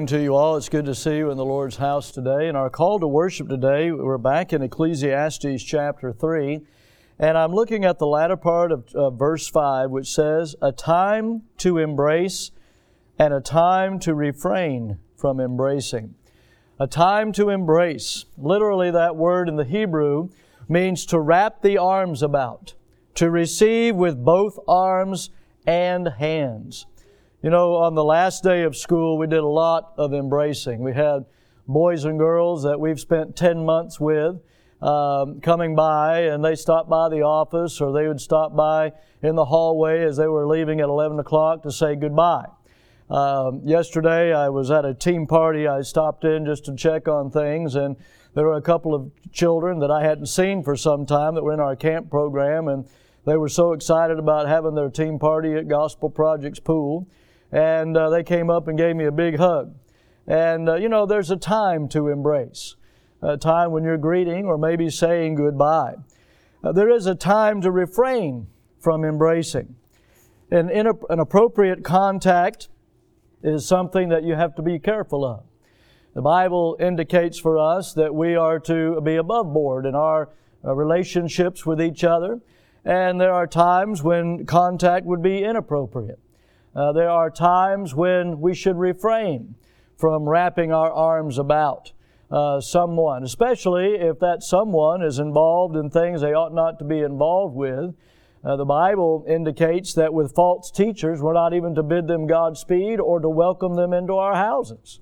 morning to you all. It's good to see you in the Lord's house today. And our call to worship today, we're back in Ecclesiastes chapter 3. And I'm looking at the latter part of verse 5, which says, a time to embrace and a time to refrain from embracing. A time to embrace. Literally, that word in the Hebrew means to wrap the arms about, to receive with both arms and hands. You know, on the last day of school, we did a lot of embracing. We had boys and girls that we've spent 10 months with coming by, and they stopped by the office, or they would stop by in the hallway as they were leaving at 11 o'clock to say goodbye. Yesterday, I was at a team party. I stopped in just to check on things, and there were a couple of children that I hadn't seen for some time that were in our camp program, and they were so excited about having their team party at Gospel Project's pool. And they came up and gave me a big hug. And, you know, there's a time to embrace, a time when you're greeting or maybe saying goodbye. There is a time to refrain from embracing. And an appropriate contact is something that you have to be careful of. The Bible indicates for us that we are to be above board in our relationships with each other. And there are times when contact would be inappropriate. There are times when we should refrain from wrapping our arms about someone, especially if that someone is involved in things they ought not to be involved with. The Bible indicates that with false teachers, we're not even to bid them Godspeed or to welcome them into our houses.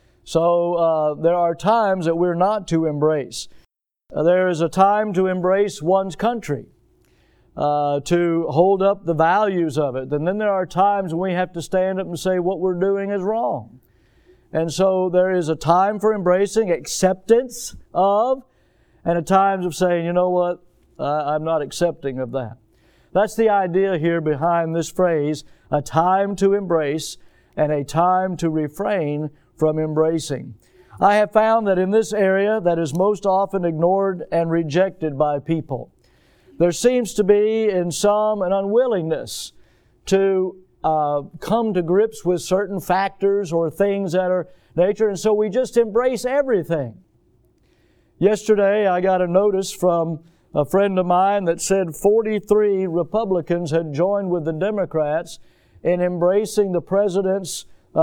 So there are times that we're not to embrace. There is a time to embrace one's country. To hold up the values of it. And then there are times when we have to stand up and say what we're doing is wrong. And so there is a time for embracing, acceptance of, and a times of saying, you know what, I'm not accepting of that. That's the idea here behind this phrase, a time to embrace and a time to refrain from embracing. I have found that in this area that is most often ignored and rejected by people, there seems to be in some an unwillingness to come to grips with certain factors or things that are nature, and so we just embrace everything. Yesterday I got a notice from a friend of mine that said 43 Republicans had joined with the Democrats in embracing the President's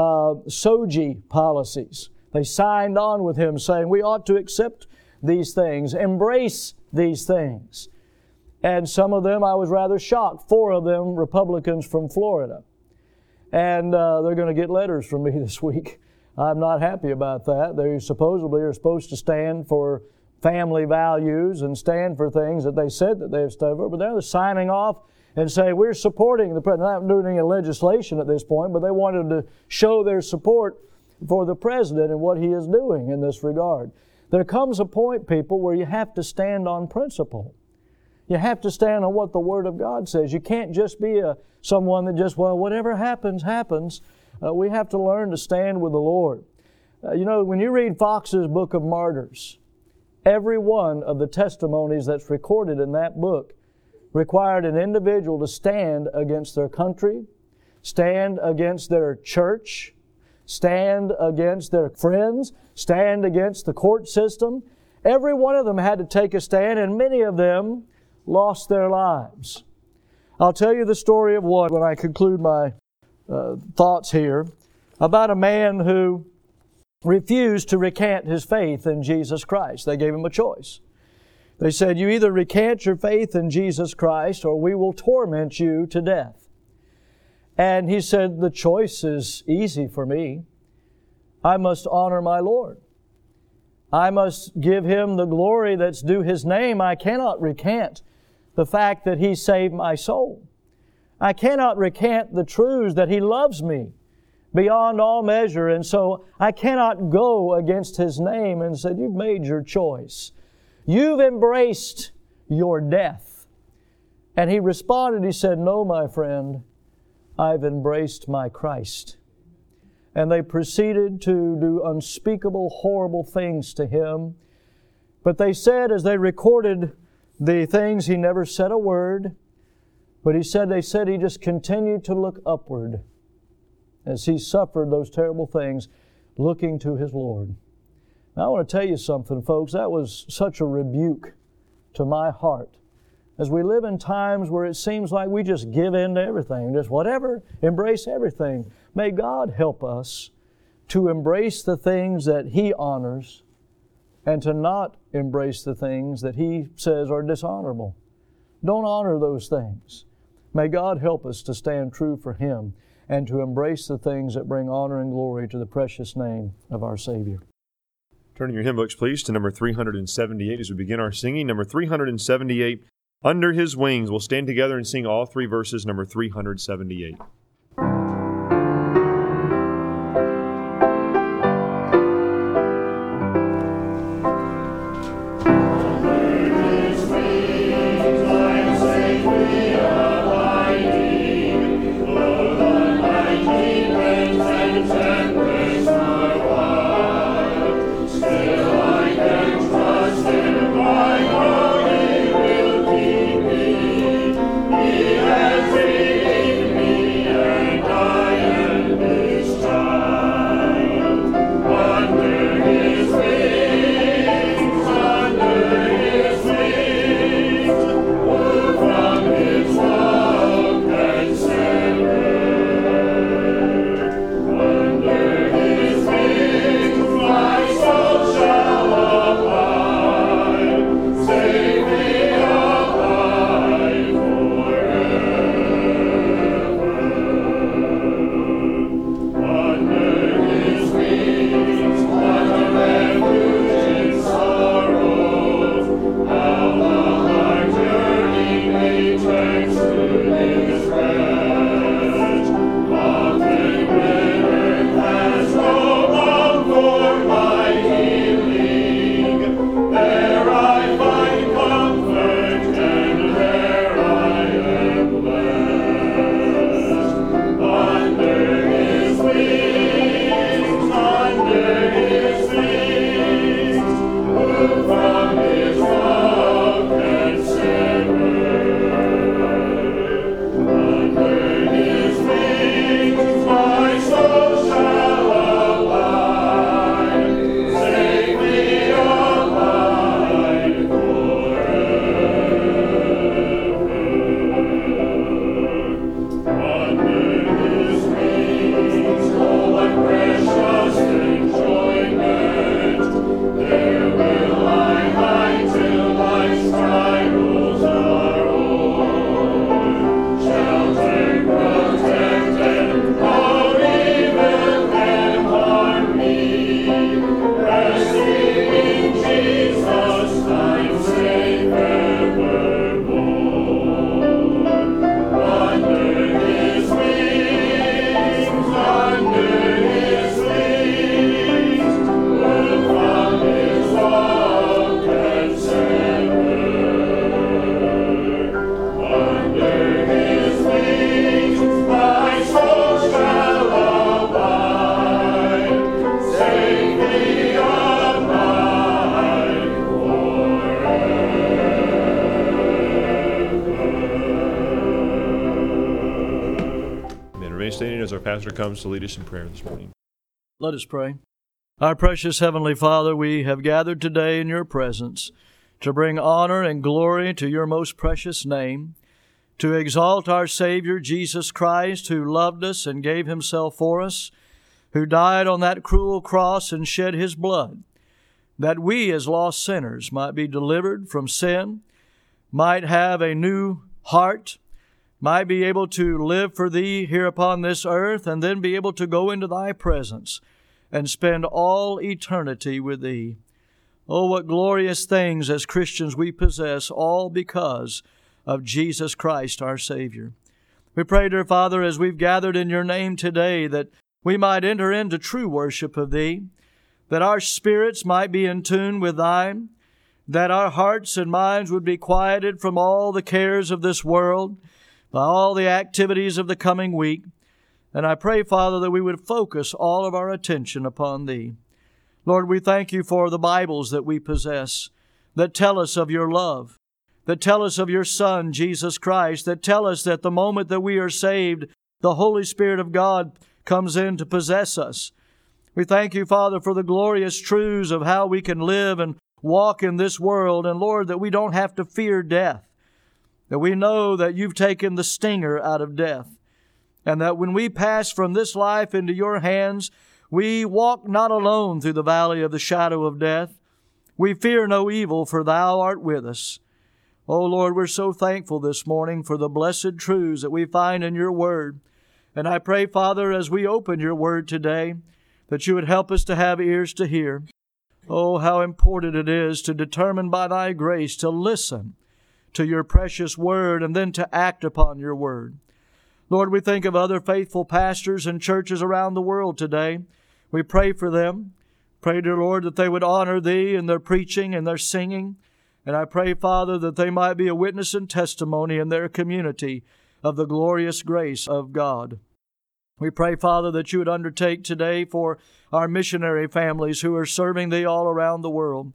SOGI policies. They signed on with him saying we ought to accept these things, embrace these things. And some of them, I was rather shocked. 4 of them, Republicans from Florida. And they're going to get letters from me this week. I'm not happy about that. They supposedly are supposed to stand for family values and stand for things that they said that they have stood for. But they're signing off and saying, we're supporting the president. They're not doing any legislation at this point, but they wanted to show their support for the president and what he is doing in this regard. There comes a point, people, where you have to stand on principle. You have to stand on what the Word of God says. You can't just be someone that just, well, whatever happens, happens. We have to learn to stand with the Lord. You know, when you read Fox's Book of Martyrs, every one of the testimonies that's recorded in that book required an individual to stand against their country, stand against their church, stand against their friends, stand against the court system. Every one of them had to take a stand, and many of them lost their lives. I'll tell you the story of one when I conclude my thoughts here about a man who refused to recant his faith in Jesus Christ. They gave him a choice. They said, you either recant your faith in Jesus Christ or we will torment you to death. And he said, the choice is easy for me. I must honor my Lord. I must give Him the glory that's due His name. I cannot recant the fact that He saved my soul. I cannot recant the truths that He loves me beyond all measure. And so I cannot go against His name and say, you've made your choice. You've embraced your death. And he responded, he said, no, my friend, I've embraced my Christ. And they proceeded to do unspeakable, horrible things to him. But they said, as they recorded the things, he never said a word. But they said he just continued to look upward as he suffered those terrible things. looking to his Lord. Now I want to tell you something, folks. That was such a rebuke to my heart. As we live in times where it seems like we just give in to everything, just whatever, embrace everything. May God help us to embrace the things that He honors and to not embrace the things that He says are dishonorable. Don't honor those things. May God help us to stand true for Him and to embrace the things that bring honor and glory to the precious name of our Savior. Turn in your hymn books, please, to number 378 as we begin our singing. Number 378, Under His Wings. We'll stand together and sing all three verses, number 378. As our pastor comes to lead us in prayer this morning. Let us pray. Our precious Heavenly Father, we have gathered today in Your presence to bring honor and glory to Your most precious name, to exalt our Savior Jesus Christ, who loved us and gave Himself for us, who died on that cruel cross and shed His blood, that we as lost sinners might be delivered from sin, might have a new heart, might be able to live for Thee here upon this earth, and then be able to go into Thy presence and spend all eternity with Thee. Oh, what glorious things as Christians we possess, all because of Jesus Christ our Savior. We pray, dear Father, as we've gathered in Your name today, that we might enter into true worship of Thee, that our spirits might be in tune with Thine, that our hearts and minds would be quieted from all the cares of this world, by all the activities of the coming week. And I pray, Father, that we would focus all of our attention upon Thee. Lord, we thank You for the Bibles that we possess that tell us of Your love, that tell us of Your Son, Jesus Christ, that tell us that the moment that we are saved, the Holy Spirit of God comes in to possess us. We thank you, Father, for the glorious truths of how we can live and walk in this world. And Lord, that we don't have to fear death, that we know that you've taken the stinger out of death, and that when we pass from this life into your hands, we walk not alone through the valley of the shadow of death. We fear no evil, for thou art with us. Oh Lord, we're so thankful this morning for the blessed truths that we find in your word. And I pray, Father, as we open your word today, that you would help us to have ears to hear. Oh, how important it is to determine by thy grace to listen to your precious word and then to act upon your word. Lord, we think of other faithful pastors and churches around the world today. We pray for them. Pray, dear Lord, that they would honor thee in their preaching and their singing. And I pray, Father, that they might be a witness and testimony in their community of the glorious grace of God. We pray, Father, that you would undertake today for our missionary families who are serving thee all around the world.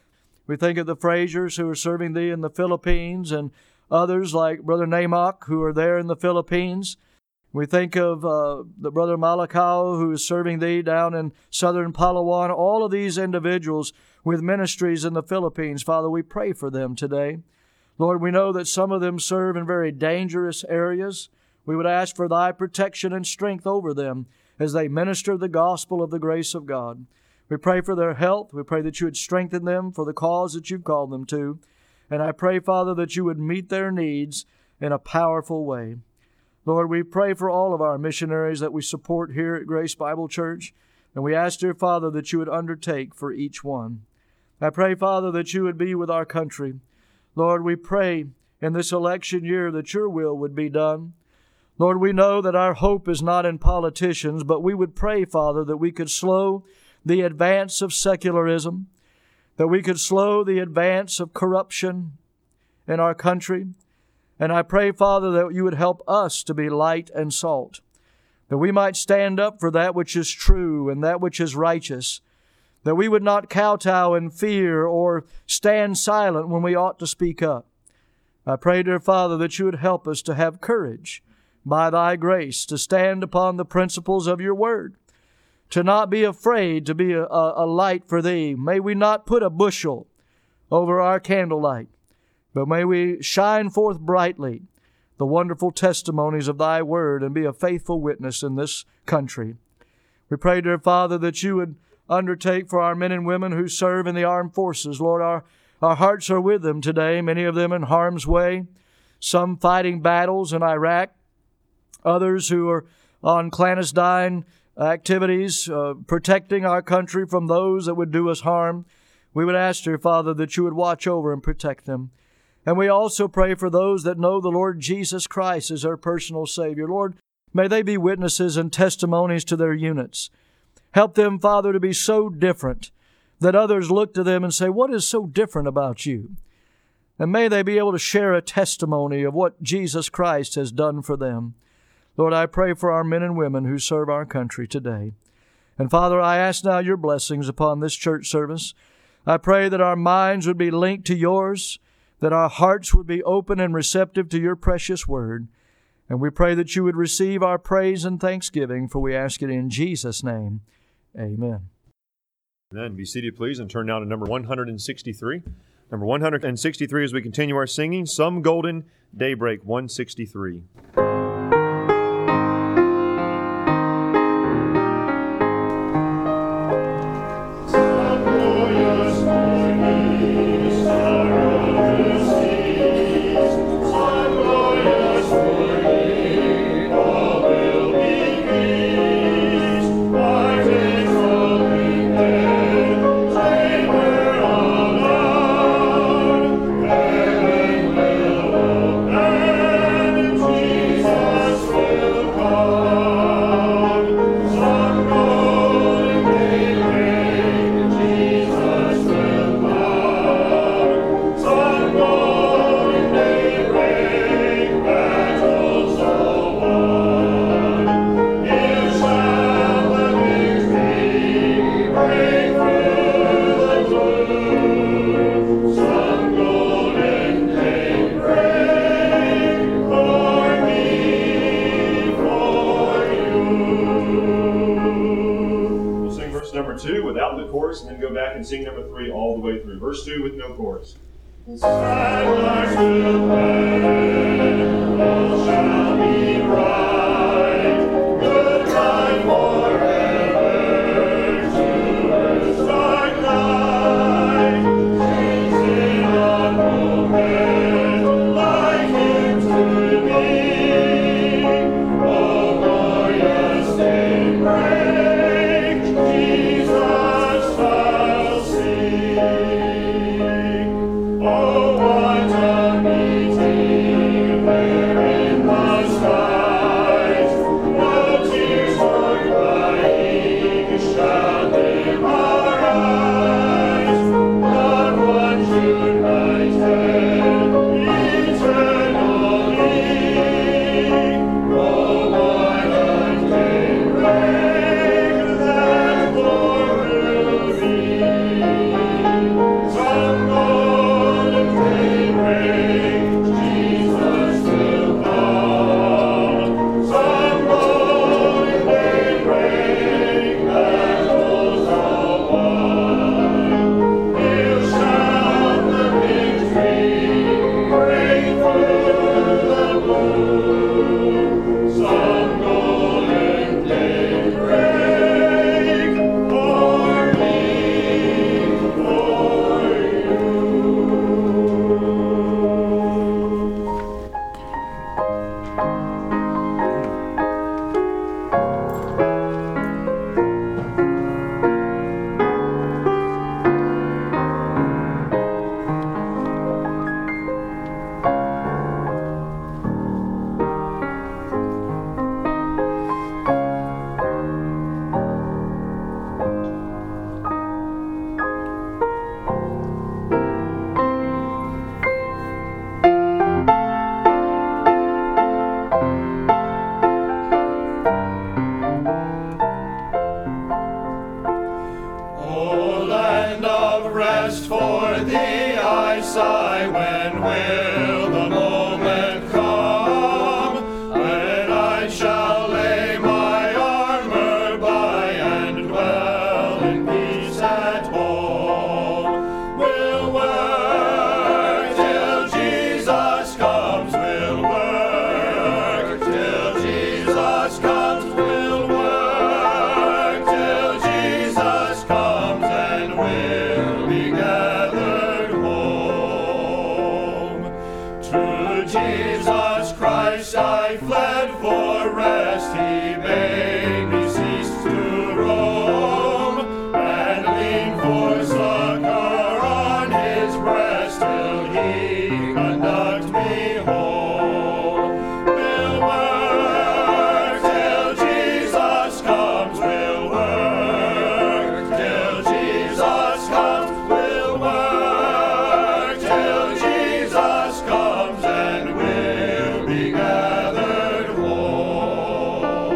We think of the Frasers who are serving thee in the Philippines and others like Brother Namok who are there in the Philippines. We think of the Brother Malakao who is serving thee down in southern Palawan. All of these individuals with ministries in the Philippines, Father, we pray for them today. Lord, we know that some of them serve in very dangerous areas. We would ask for thy protection and strength over them as they minister the gospel of the grace of God. We pray for their health. We pray that you would strengthen them for the cause that you've called them to. And I pray, Father, that you would meet their needs in a powerful way. Lord, we pray for all of our missionaries that we support here at Grace Bible Church. And we ask, dear Father, that you would undertake for each one. I pray, Father, that you would be with our country. Lord, we pray in this election year that your will would be done. Lord, we know that our hope is not in politicians, but we would pray, Father, that we could slow the advance of secularism, that we could slow the advance of corruption in our country. And I pray, Father, that you would help us to be light and salt, that we might stand up for that which is true and that which is righteous, that we would not kowtow in fear or stand silent when we ought to speak up. I pray, dear Father, that you would help us to have courage by thy grace to stand upon the principles of your word, to not be afraid to be a light for thee. May we not put a bushel over our candlelight, but may we shine forth brightly the wonderful testimonies of thy word and be a faithful witness in this country. We pray, dear Father, that you would undertake for our men and women who serve in the armed forces. Lord, our hearts are with them today, many of them in harm's way, some fighting battles in Iraq, others who are on clandestine activities, protecting our country from those that would do us harm. We would ask, dear Father, that you would watch over and protect them. And we also pray for those that know the Lord Jesus Christ as their personal Savior. Lord, may they be witnesses and testimonies to their units. Help them, Father, to be so different that others look to them and say, what is so different about you? And may they be able to share a testimony of what Jesus Christ has done for them. Lord, I pray for our men and women who serve our country today. And Father, I ask now your blessings upon this church service. I pray that our minds would be linked to yours, that our hearts would be open and receptive to your precious word. And we pray that you would receive our praise and thanksgiving, for we ask it in Jesus' name. Amen. Then be seated, please, and turn now to number 163. Number 163 as we continue our singing, Some Golden Daybreak 163. Jesus. chorus, and then go back and sing number 3 all the way through. Verse 2 with no chorus. Silence will end, all shall be right. Good night forever to earth's dark night. Chasing on moment, like him to me. Oh, glorious daybreak, Jesus shall see. Oh, what a meeting there in the skies! No tears nor crying shall dim our eyes. Loved ones united eternally. Oh, what a daybreak that will be! Some golden daybreak, Jesus will come. Some golden daybreak that holds all one. He'll shout the victory, break through the blue. Some golden daybreak for me, for you. O land of rest, for thee I sigh. When will the moment come when I shall lay my armor by and dwell in peace at home? We'll work till Jesus comes. We'll work till Jesus comes. We'll work till Jesus comes, and we'll be gathered home. To Jesus Christ I fled for rest. He bade me cease to roam, and lean for succor on his breast till he conduct me home. We'll work till Jesus comes. We'll work till Jesus comes. We'll work till Jesus comes, and we'll be gathered home.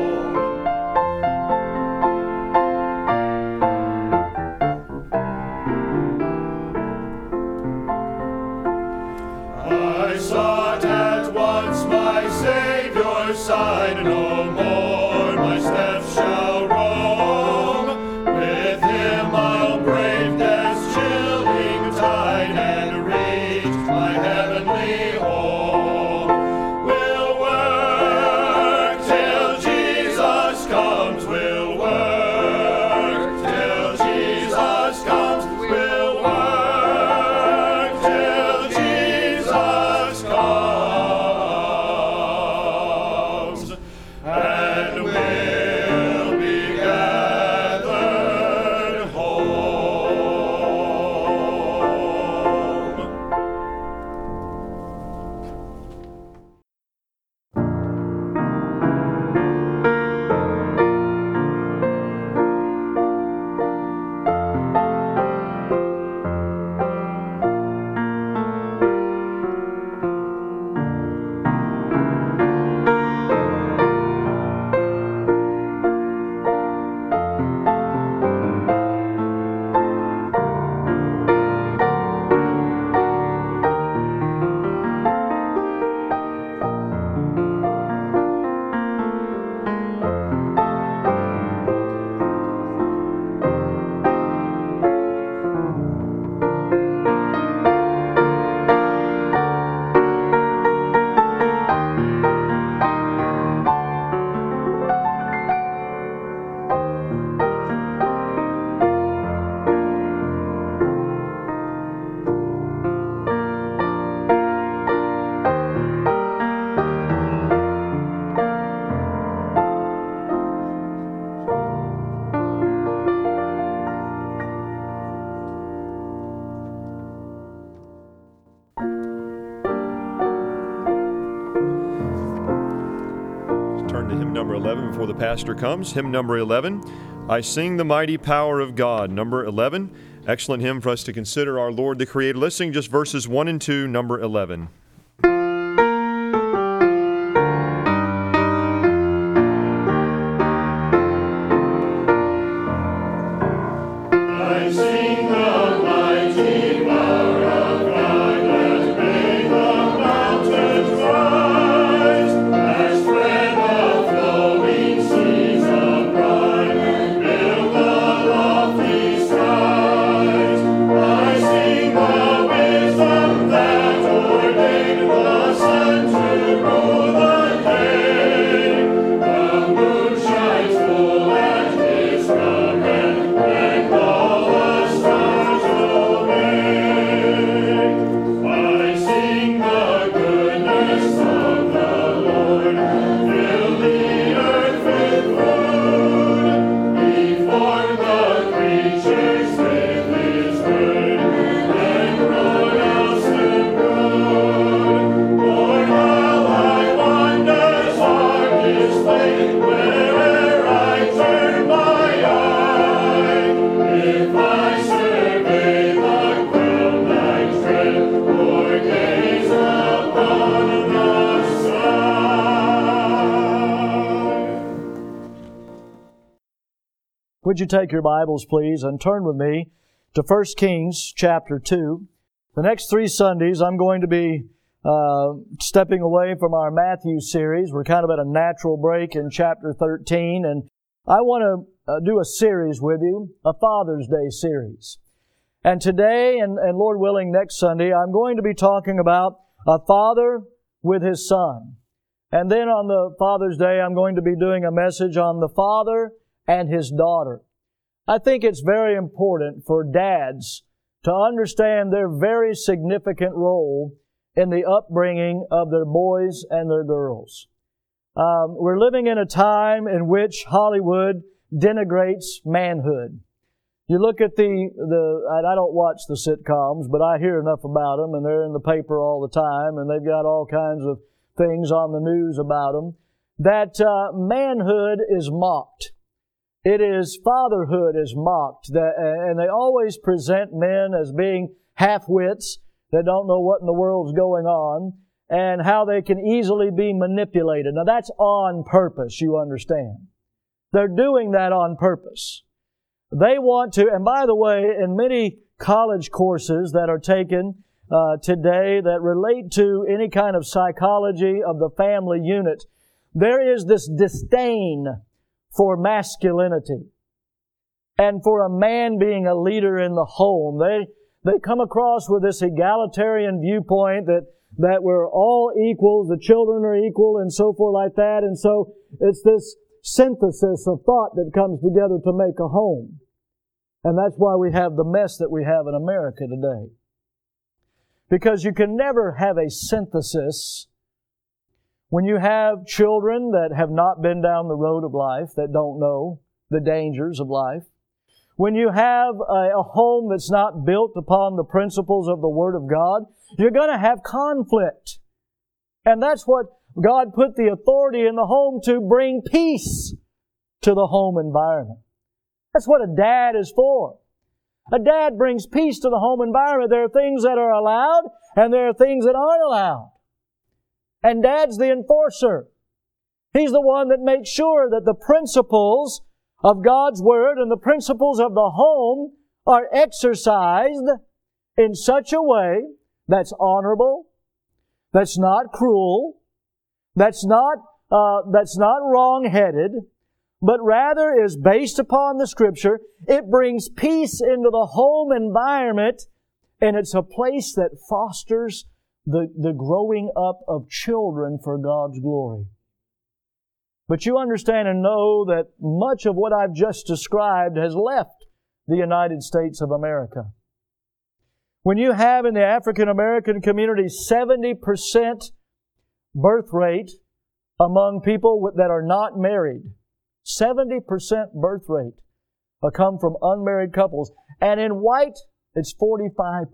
turn to hymn number 11 before the pastor comes. Hymn number 11, I Sing the Mighty Power of God. Number 11, excellent hymn for us to consider our Lord the Creator. Let's sing just verses 1 and 2, number 11. I sing the mighty power of God that made the mountains rise, that spread the flowing seas abroad, and built the lofty skies. I sing the wisdom that ordained the sun to rule the day. The moon shines full at His command, and all the stars obey. I sing the goodness of the Lord, fill the earth with food. He formed the creatures with His word, and wrote else and good. Lord, how Thy wonders are displayed where'er I turn my eye. If I survey the ground I tread, or gaze upon the sky. Would you take your Bibles, please, and turn with me to 1 Kings chapter 2. The next 3 Sundays, I'm going to be stepping away from our Matthew series. We're kind of at a natural break in chapter 13, and I want to do a series with you, a Father's Day series. And today, and Lord willing, next Sunday, I'm going to be talking about a father with his son. And then on the Father's Day, I'm going to be doing a message on the father and his daughter. I think it's very important for dads to understand their very significant role in the upbringing of their boys and their girls. We're living in a time in which Hollywood denigrates manhood. You look at I don't watch the sitcoms, but I hear enough about them, and they're in the paper all the time, and they've got all kinds of things on the news about them, that manhood is mocked. It is, fatherhood is mocked, and they always present men as being half-wits that don't know what in the world's going on, and how they can easily be manipulated. Now that's on purpose, you understand. They're doing that on purpose. They want to, and by the way, in many college courses that are taken today that relate to any kind of psychology of the family unit, there is this disdain for masculinity and for a man being a leader in the home. They come across with this egalitarian viewpoint that we're all equals, the children are equal, and so forth like that. And so it's this synthesis of thought that comes together to make a home. And that's why we have the mess that we have in America today. Because you can never have a synthesis when you have children that have not been down the road of life, that don't know the dangers of life. When you have a home that's not built upon the principles of the Word of God, you're going to have conflict. And that's what God put the authority in the home to bring peace to the home environment. That's what a dad is for. A dad brings peace to the home environment. There are things that are allowed, and there are things that aren't allowed. And Dad's the enforcer. He's the one that makes sure that the principles of God's Word and the principles of the home are exercised in such a way that's honorable, that's not cruel, that's not wrong-headed, but rather is based upon the Scripture. It brings peace into the home environment, and it's a place that fosters the growing up of children for God's glory. But you understand and know that much of what I've just described has left the United States of America. When you have in the African American community 70% birth rate among people that are not married, 70% birth rate come from unmarried couples, and in white it's 45%.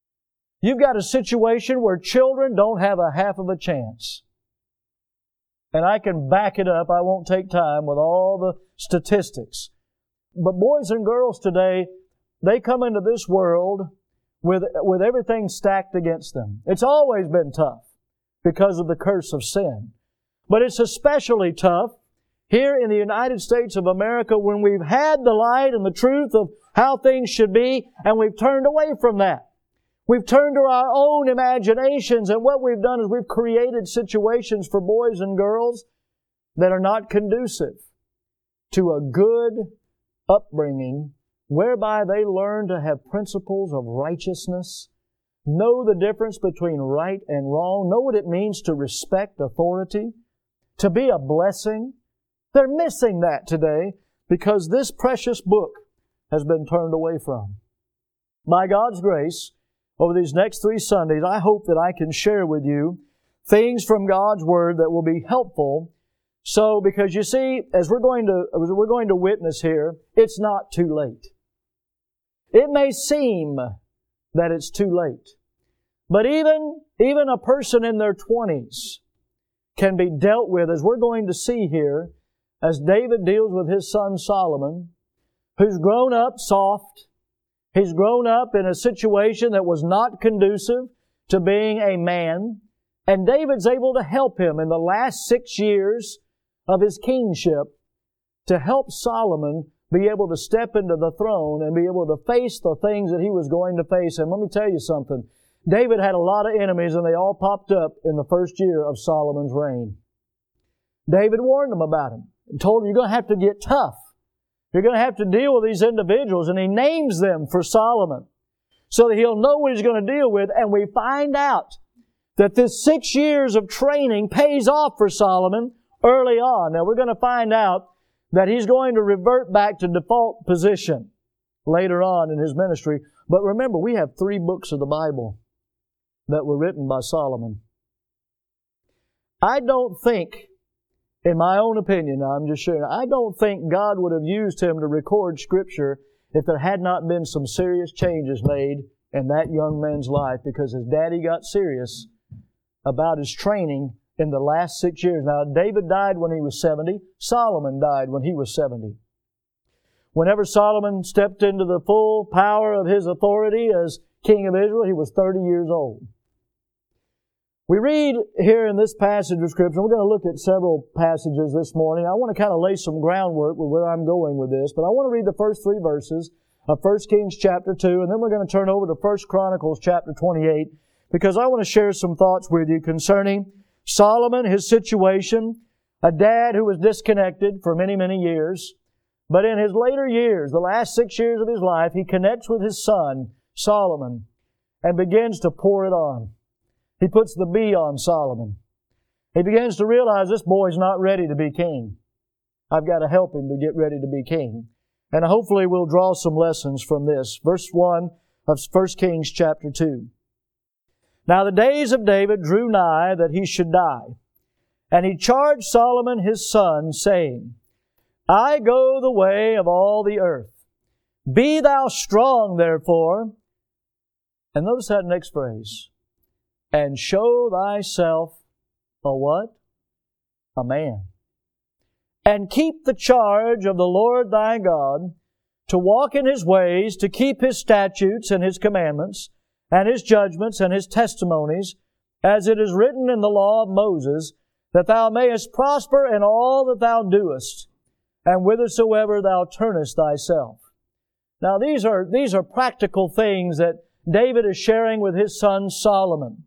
You've got a situation where children don't have a half of a chance. And I can back it up. I won't take time with all the statistics. But boys and girls today, they come into this world with everything stacked against them. It's always been tough because of the curse of sin. But it's especially tough here in the United States of America when we've had the light and the truth of how things should be, and we've turned away from that. We've turned to our own imaginations, and what we've done is we've created situations for boys and girls that are not conducive to a good upbringing whereby they learn to have principles of righteousness, know the difference between right and wrong, know what it means to respect authority, to be a blessing. They're missing that today because this precious book has been turned away from. By God's grace, over these next 3 Sundays, I hope that I can share with you things from God's Word that will be helpful. So, because you see, as we're going to witness here, it's not too late. It may seem that it's too late. But even a person in their 20s can be dealt with, as we're going to see here, as David deals with his son Solomon, who's grown up soft. He's grown up in a situation that was not conducive to being a man. And David's able to help him in the last 6 years of his kingship to help Solomon be able to step into the throne and be able to face the things that he was going to face. And let me tell you something. David had a lot of enemies, and they all popped up in the first year of Solomon's reign. David warned them about him and told them, you're going to have to get tough. You're going to have to deal with these individuals. And he names them for Solomon so that he'll know what he's going to deal with. And we find out that this 6 years of training pays off for Solomon early on. Now we're going to find out that he's going to revert back to default position later on in his ministry. But remember, we have 3 books of the Bible that were written by Solomon. I don't think, in my own opinion, now I'm just sharing, I don't think God would have used him to record Scripture if there had not been some serious changes made in that young man's life, because his daddy got serious about his training in the last 6 years. Now, David died when he was 70. Solomon died when he was 70. Whenever Solomon stepped into the full power of his authority as king of Israel, he was 30 years old. We read here in this passage of Scripture, we're going to look at several passages this morning. I want to kind of lay some groundwork with where I'm going with this, but I want to read the first 3 verses of 1 Kings chapter 2, and then we're going to turn over to 1 Chronicles chapter 28, because I want to share some thoughts with you concerning Solomon, his situation, a dad who was disconnected for many, many years. But in his later years, the last 6 years of his life, he connects with his son, Solomon, and begins to pour it on. He puts the B on Solomon. He begins to realize this boy's not ready to be king. I've got to help him to get ready to be king. And hopefully we'll draw some lessons from this. Verse 1 of 1 Kings chapter 2. Now the days of David drew nigh that he should die. And he charged Solomon his son, saying, I go the way of all the earth. Be thou strong, therefore. And notice that next phrase. And show thyself a what? A man. And keep the charge of the Lord thy God, to walk in His ways, to keep His statutes and His commandments, and His judgments and His testimonies, as it is written in the law of Moses, that thou mayest prosper in all that thou doest, and whithersoever thou turnest thyself. Now these are practical things that David is sharing with his son Solomon.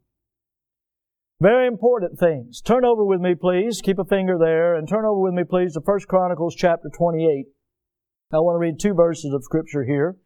Very important things. Turn over with me, please. Keep a finger there. And turn over with me, please, to 1 Chronicles chapter 28. I want to read 2 verses of Scripture here.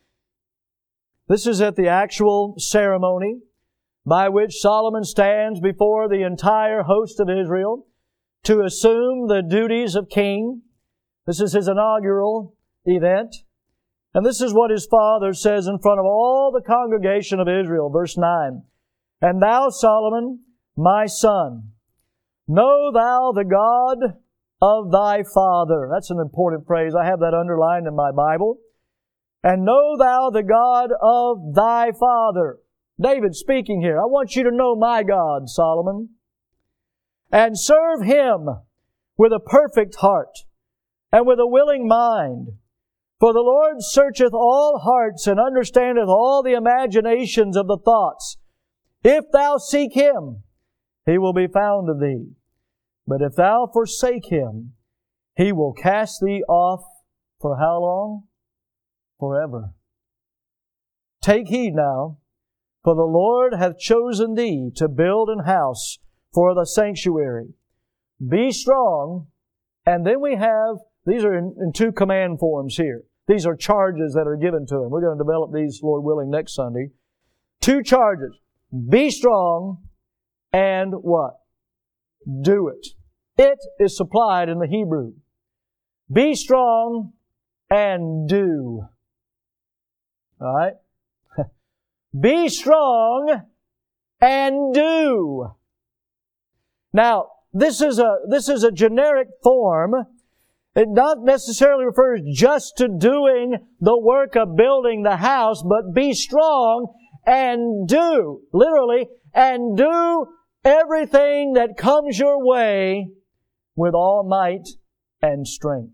This is at the actual ceremony by which Solomon stands before the entire host of Israel to assume the duties of king. This is his inaugural event. And this is what his father says in front of all the congregation of Israel. Verse 9. And thou, Solomon, my son, know thou the God of thy father. That's an important phrase. I have that underlined in my Bible. And know thou the God of thy father. David speaking here. I want you to know my God, Solomon. and serve Him with a perfect heart and with a willing mind. For the Lord searcheth all hearts and understandeth all the imaginations of the thoughts. If thou seek Him, He will be found of thee. But if thou forsake Him, He will cast thee off for how long? Forever. Take heed now, for the Lord hath chosen thee to build an house for the sanctuary. Be strong. And then we have, these are in two command forms here. These are charges that are given to him. We're going to develop these, Lord willing, next Sunday. Two charges. Be strong and what? Do it. It is supplied in the Hebrew. Be strong and do. All right? Be strong and do. Now, this is a generic form. It not necessarily refers just to doing the work of building the house, but be strong and do, literally, and do everything that comes your way with all might and strength.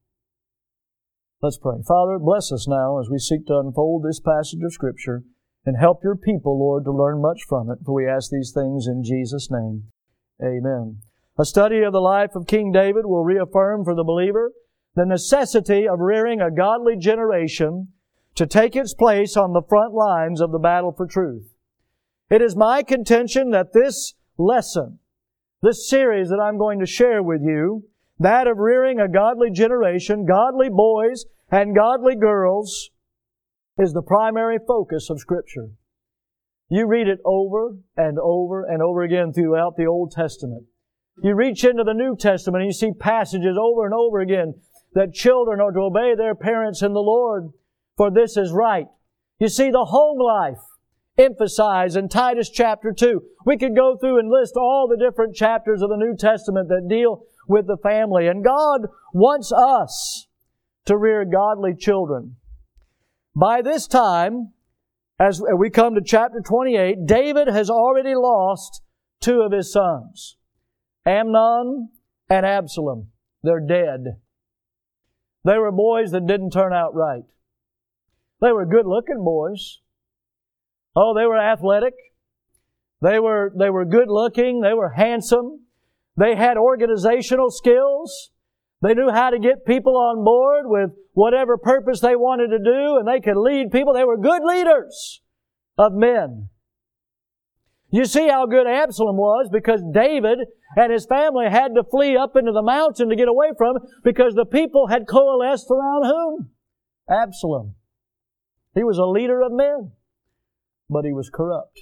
Let's pray. Father, bless us now as we seek to unfold this passage of Scripture and help your people, Lord, to learn much from it. For we ask these things in Jesus' name. Amen. A study of the life of King David will reaffirm for the believer the necessity of rearing a godly generation to take its place on the front lines of the battle for truth. It is my contention that this lesson, this series that I'm going to share with you, that of rearing a godly generation, godly boys and godly girls, is the primary focus of Scripture. You read it over and over and over again throughout the Old Testament. You reach into the New Testament and you see passages over and over again that children are to obey their parents in the Lord, for this is right. You see the home life emphasized in Titus chapter 2. We could go through and list all the different chapters of the New Testament that deal with the family. And God wants us to rear godly children. By this time, as we come to chapter 28, David has already lost two of his sons, Amnon and Absalom. They're dead. They were boys that didn't turn out right. They were good-looking boys. Oh, they were athletic. They were good-looking. They were handsome. They had organizational skills. They knew how to get people on board with whatever purpose they wanted to do, and they could lead people. They were good leaders of men. You see how good Absalom was, because David and his family had to flee up into the mountain to get away from him, because the people had coalesced around whom? Absalom. He was a leader of men, but he was corrupt.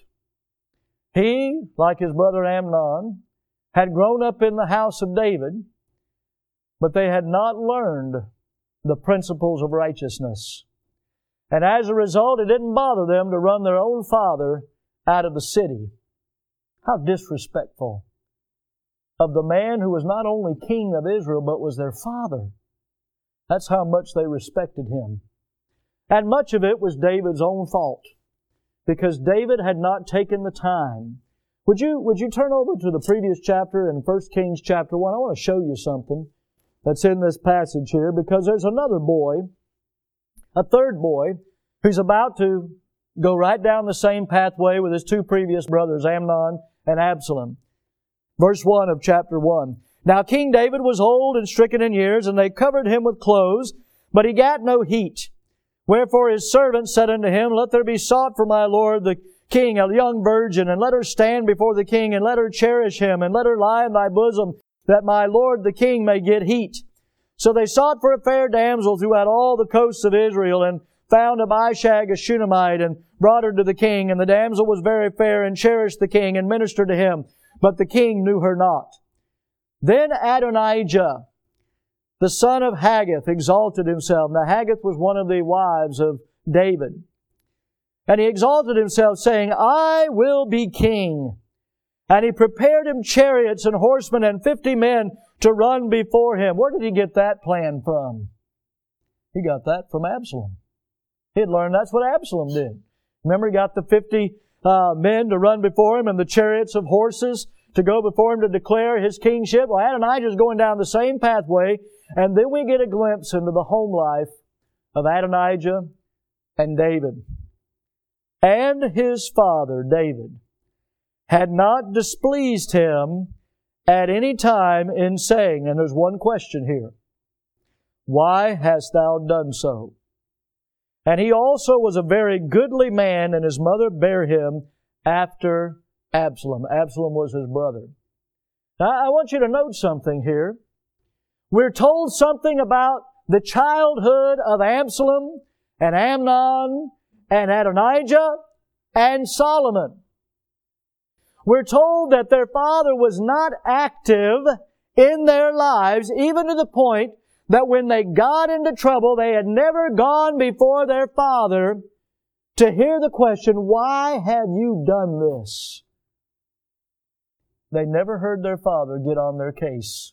He, like his brother Amnon, had grown up in the house of David, but they had not learned the principles of righteousness. And as a result, it didn't bother them to run their own father out of the city. How disrespectful of the man who was not only king of Israel, but was their father. That's how much they respected him. And much of it was David's own fault, because David had not taken the time. Would you turn over to the previous chapter in 1 Kings chapter 1? I want to show you something that's in this passage here, because there's another boy, a third boy, who's about to go right down the same pathway with his two previous brothers, Amnon and Absalom. Verse 1 of chapter 1. Now King David was old and stricken in years, and they covered him with clothes, but he gat no heat. Wherefore his servants said unto him, Let there be sought for my lord the king a young virgin, and let her stand before the king, and let her cherish him, and let her lie in thy bosom, that my lord the king may get heat. So they sought for a fair damsel throughout all the coasts of Israel, and found Abishag a Shunammite, and brought her to the king. And the damsel was very fair, and cherished the king, and ministered to him. But the king knew her not. Then Adonijah, the son of Haggith, exalted himself. Now Haggith was one of the wives of David. And he exalted himself, saying, I will be king. And he prepared him chariots and horsemen and 50 men to run before him. Where did he get that plan from? He got that from Absalom. He had learned that's what Absalom did. Remember, he got the 50 men to run before him, and the chariots of horses to go before him to declare his kingship. Well, Adonijah's going down the same pathway, and then we get a glimpse into the home life of Adonijah and David. And his father, David, had not displeased him at any time in saying, and there's one question here, why hast thou done so? And he also was a very goodly man, and his mother bare him after Absalom. Absalom was his brother. Now, I want you to note something here. We're told something about the childhood of Absalom and Amnon and Adonijah and Solomon. We're told that their father was not active in their lives, even to the point that when they got into trouble, they had never gone before their father to hear the question, why have you done this? They never heard their father get on their case.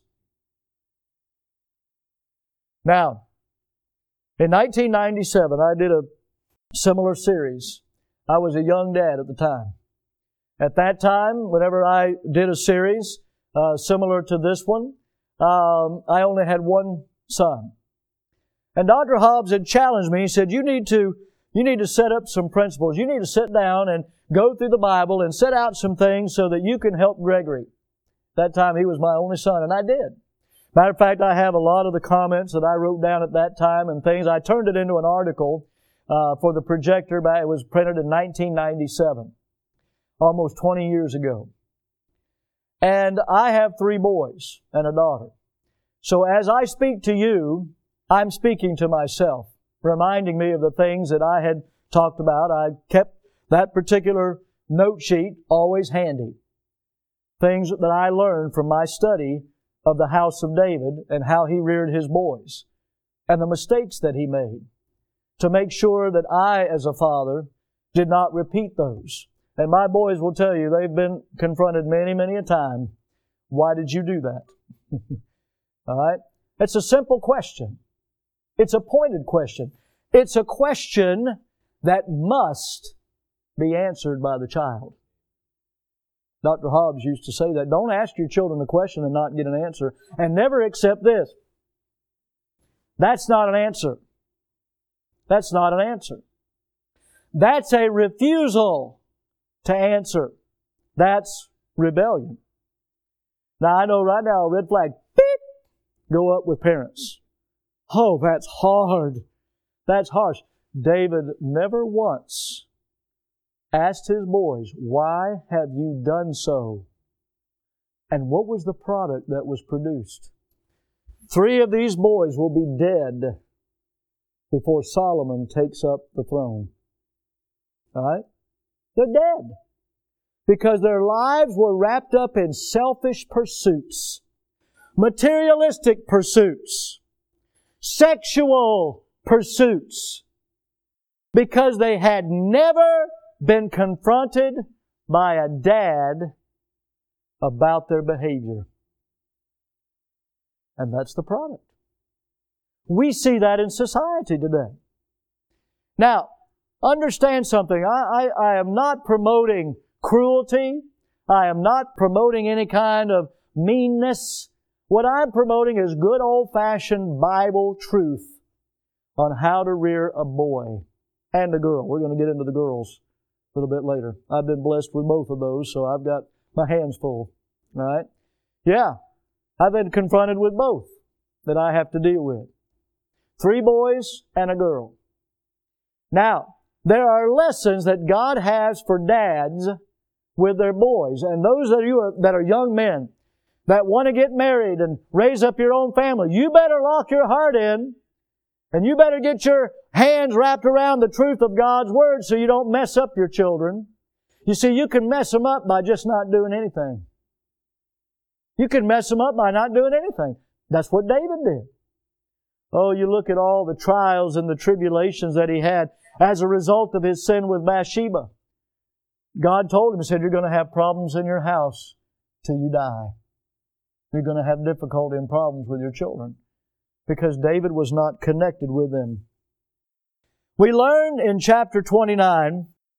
Now, in 1997, I did a similar series. I was a young dad at the time. At that time, whenever I did a series similar to this one, I only had one son. And Dr. Hobbs had challenged me. He said, you need to set up some principles. You need to sit down and go through the Bible and set out some things so that you can help Gregory. That time he was my only son, and I did. Matter of fact, I have a lot of the comments that I wrote down at that time and things. I turned it into an article for the Projector. It was printed in 1997, almost 20 years ago. And I have 3 boys and a daughter. So as I speak to you, I'm speaking to myself, reminding me of the things that I had talked about. I kept that particular note sheet always handy. Things that I learned from my study of the house of David and how he reared his boys and the mistakes that he made to make sure that I, as a father, did not repeat those. And my boys will tell you, they've been confronted many, many a time. Why did you do that? All right? It's a simple question. It's a pointed question. It's a question that must be answered by the child. Dr. Hobbs used to say that. Don't ask your children a question and not get an answer. And never accept this. That's not an answer. That's not an answer. That's a refusal to answer. That's rebellion. Now, I know right now a red flag, beep, go up with parents. Oh, that's hard. That's harsh. David never once asked his boys, why have you done so? And what was the product that was produced? 3 of these boys will be dead before Solomon takes up the throne. All right? They're dead. Because their lives were wrapped up in selfish pursuits, materialistic pursuits, sexual pursuits, because they had never been confronted by a dad about their behavior. And that's the product. We see that in society today. Now, understand something. I am not promoting cruelty. I am not promoting any kind of meanness. What I'm promoting is good old-fashioned Bible truth on how to rear a boy and a girl. We're going to get into the girls a little bit later. I've been blessed with both of those, so I've got my hands full. All right? Yeah, I've been confronted with both that I have to deal with. 3 boys and a girl. Now, there are lessons that God has for dads with their boys. And those that are young men that want to get married and raise up your own family, you better lock your heart in and you better get your hands wrapped around the truth of God's Word so you don't mess up your children. You see, you can mess them up by just not doing anything. You can mess them up by not doing anything. That's what David did. Oh, you look at all the trials and the tribulations that he had as a result of his sin with Bathsheba. God told him, He said, you're going to have problems in your house till you die. You're going to have difficulty and problems with your children because David was not connected with them. We learn in chapter 29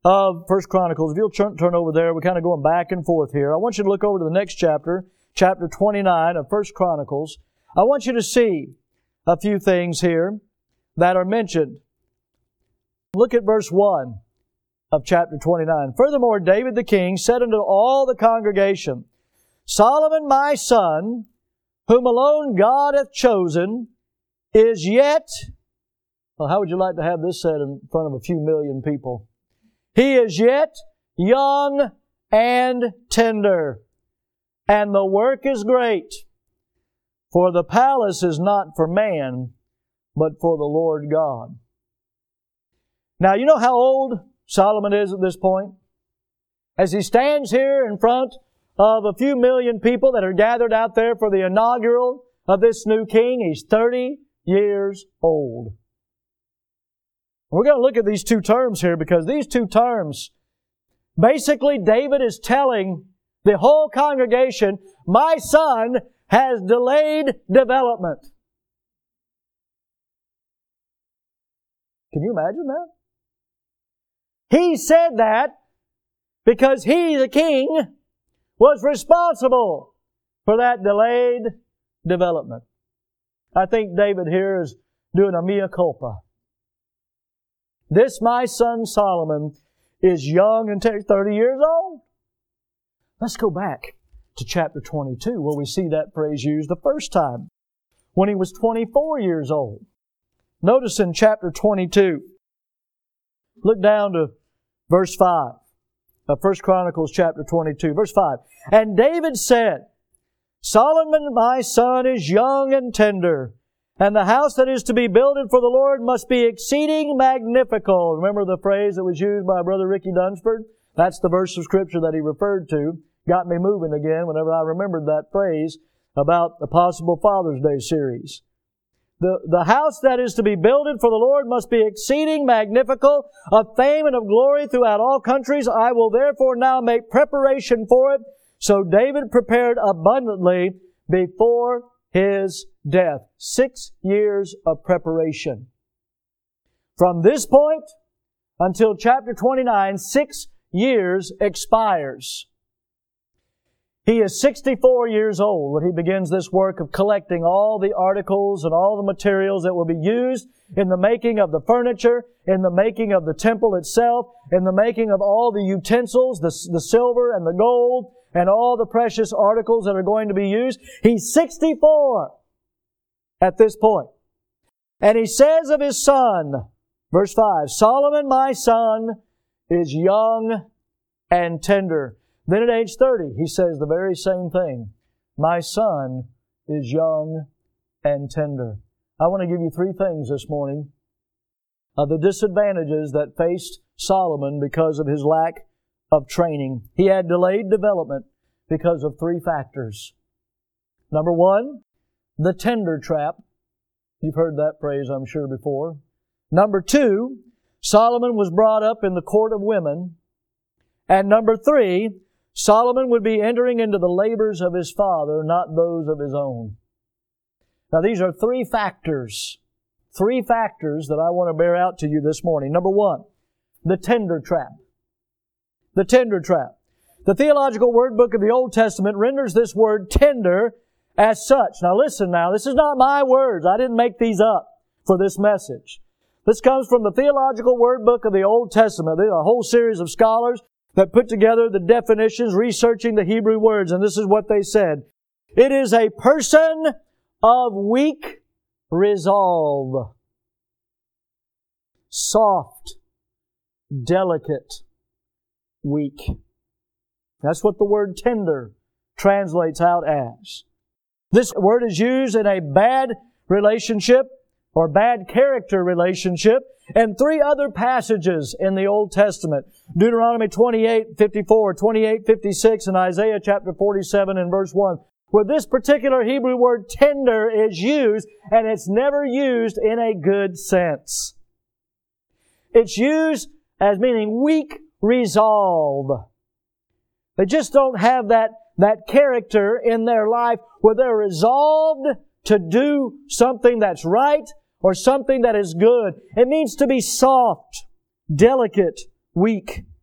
of 1 Chronicles. If you'll turn over there, we're kind of going back and forth here. I want you to look over to the next chapter, chapter 29 of 1 Chronicles. I want you to see a few things here that are mentioned. Look at verse 1 of chapter 29. Furthermore, David the king said unto all the congregation, Solomon my son, whom alone God hath chosen, is yet... Well, how would you like to have this said in front of a few million people? He is yet young and tender, and the work is great. For the palace is not for man, but for the Lord God. Now, you know how old Solomon is at this point? As he stands here in front of a few million people that are gathered out there for the inaugural of this new king, he's 30 years old. We're going to look at these two terms here because these two terms, basically David is telling the whole congregation, my son has delayed development. Can you imagine that? He said that because he, the king, was responsible for that delayed development. I think David here is doing a mea culpa. This, my son Solomon, is young and 30 years old. Let's go back to chapter 22 where we see that phrase used the first time, when he was 24 years old. Notice in chapter 22, look down to verse 5 of 1 Chronicles chapter 22, verse 5. And David said, Solomon my son is young and tender, and the house that is to be builded for the Lord must be exceeding magnifical. Remember the phrase that was used by Brother Ricky Dunsford? That's the verse of Scripture that he referred to. Got me moving again whenever I remembered that phrase about the possible Father's Day series. The house that is to be builded for the Lord must be exceeding magnifical, of fame and of glory throughout all countries. I will therefore now make preparation for it. So David prepared abundantly before his death. 6 years of preparation. From this point until chapter 29, 6 years expires. He is 64 years old when he begins this work of collecting all the articles and all the materials that will be used in the making of the furniture, in the making of the temple itself, in the making of all the utensils, the silver and the gold, and all the precious articles that are going to be used. He's 64 at this point. And he says of his son, verse 5, Solomon my son is young and tender. Then at age 30, he says the very same thing. My son is young and tender. I want to give you 3 things this morning of the disadvantages that faced Solomon because of his lack of training. He had delayed development because of 3 factors. Number 1, the tender trap. You've heard that phrase, I'm sure, before. Number 2, Solomon was brought up in the court of women. And number 3, Solomon would be entering into the labors of his father, not those of his own. Now these are 3 factors. 3 factors that I want to bear out to you this morning. Number 1, the tender trap. The tender trap. The Theological Word Book of the Old Testament renders this word tender as such. Now listen now, this is not my words. I didn't make these up for this message. This comes from the Theological Word Book of the Old Testament. There's a whole series of scholars that put together the definitions, researching the Hebrew words, and this is what they said. It is a person of weak resolve. Soft, delicate, weak. That's what the word tender translates out as. This word is used in a bad relationship or bad character relationship and 3 other passages in the Old Testament. Deuteronomy 28:54, 28:56, and Isaiah chapter 47 and verse 1, where this particular Hebrew word tender is used, and it's never used in a good sense. It's used as meaning weak resolve. They just don't have that character in their life where they're resolved to do something that's right or something that is good. It means to be soft, delicate, weak.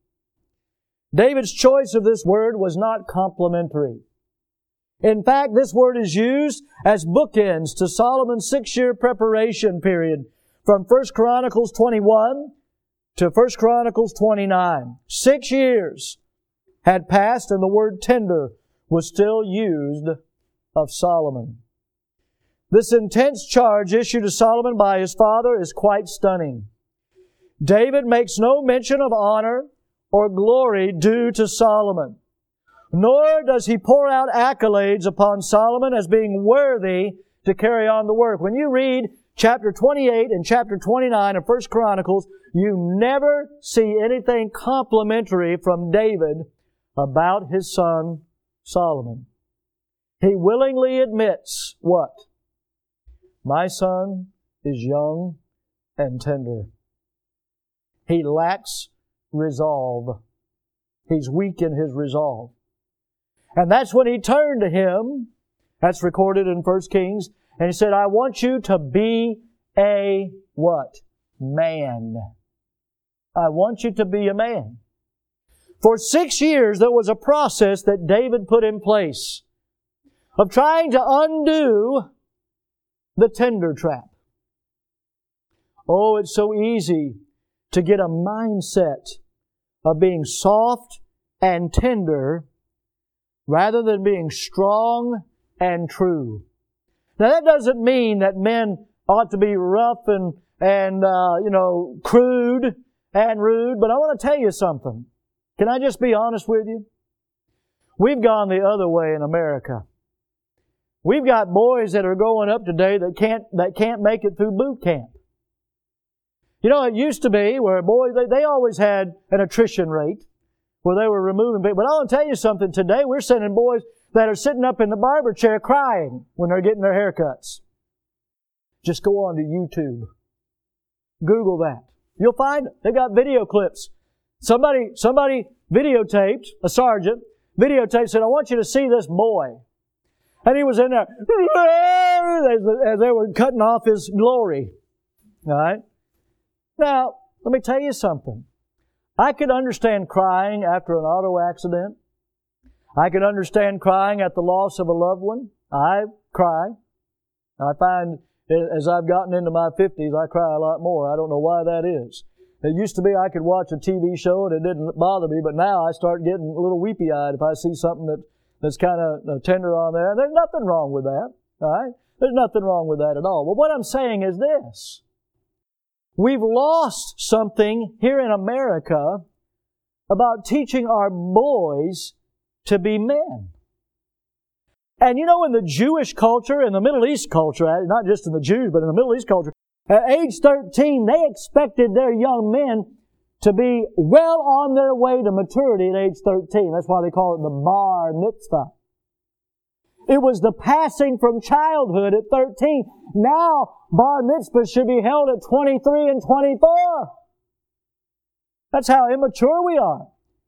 David's choice of this word was not complimentary. In fact, this word is used as bookends to Solomon's 6-year preparation period from 1 Chronicles 21 to 1 Chronicles 29. 6 years had passed and the word tender was still used of Solomon. This intense charge issued to Solomon by his father is quite stunning. David makes no mention of honor or glory due to Solomon, nor does he pour out accolades upon Solomon as being worthy to carry on the work. When you read chapter 28 and chapter 29 of 1 Chronicles, you never see anything complimentary from David about his son Solomon. He willingly admits what? My son is young and tender. He lacks resolve. He's weak in his resolve. And that's when he turned to him. That's recorded in 1 Kings. And he said, I want you to be a what? Man. I want you to be a man. For 6 years, there was a process that David put in place of trying to undo the tender trap. Oh, it's so easy to get a mindset of being soft and tender rather than being strong and true. Now, that doesn't mean that men ought to be rough and crude and rude, but I want to tell you something. Can I just be honest with you? We've gone the other way in America. We've got boys that are growing up today that can't make it through boot camp. You know, it used to be where boys, they always had an attrition rate where they were removing people. But I want to tell you something. Today we're sending boys that are sitting up in the barber chair crying when they're getting their haircuts. Just go on to YouTube. Google that. You'll find it. They've got video clips. Somebody videotaped, a sergeant, videotaped, said, I want you to see this boy. And he was in there as they were cutting off his glory. All right? Now, let me tell you something. I could understand crying after an auto accident. I could understand crying at the loss of a loved one. I cry. I find as I've gotten into my 50s, I cry a lot more. I don't know why that is. It used to be I could watch a TV show and it didn't bother me, but now I start getting a little weepy-eyed if I see something that's kind of tender on there. And there's nothing wrong with that. All right? There's nothing wrong with that at all. But what I'm saying is this. We've lost something here in America about teaching our boys to be men. And you know, in the Jewish culture, in the Middle East culture, not just in the Jews, but in the Middle East culture, at age 13, they expected their young men to be well on their way to maturity at age 13. That's why they call it the bar mitzvah. It was the passing from childhood at 13. Now, bar mitzvah should be held at 23 and 24. That's how immature we are.